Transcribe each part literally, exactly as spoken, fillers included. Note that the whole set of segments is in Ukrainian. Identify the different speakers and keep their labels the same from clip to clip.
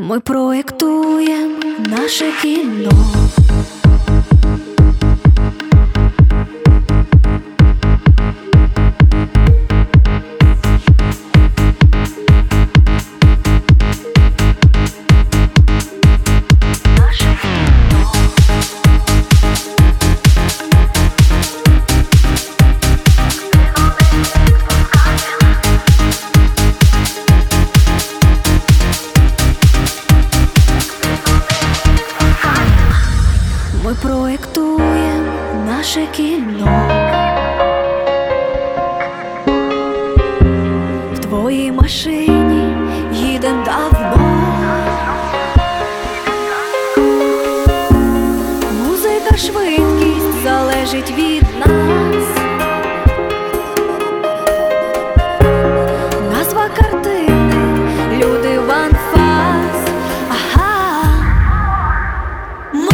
Speaker 1: Ми проєктуємо наше кіно. Ми проєктуємо наше кіно. В твоїй машині їдем давно. Музика, швидкість залежить від нас. Назва картини, люди в анфас. Ага. Ми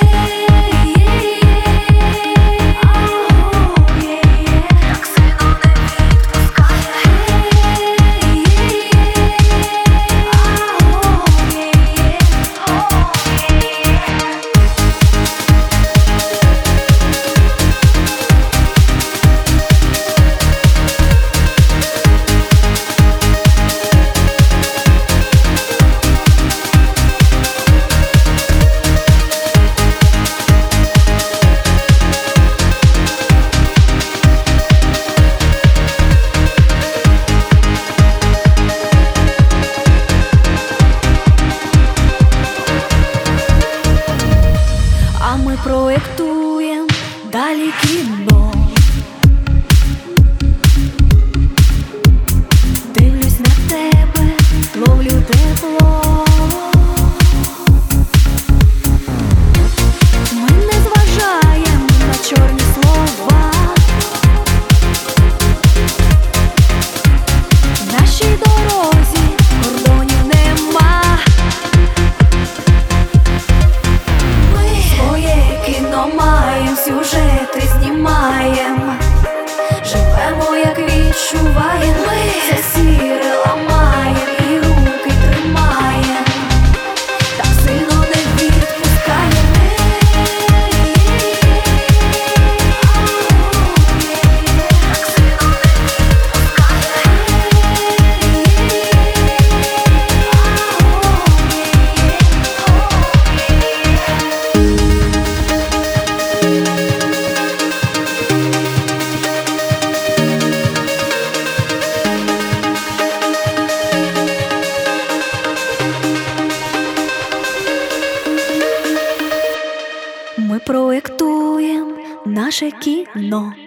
Speaker 1: Ми проєктуємо далі кіно. Дивлюсь на тебе, ловлю тепло. Ми не зважаємо на чорні слова. В нашій дорозі кордонів нема. Маєм, сюжети знімаєм, живемо, як відчуваєм. Ми це сіре ламаєм і руки тримаєм, так сильно не відпускаєм. Так сильно Ми проєктуємо наше кіно.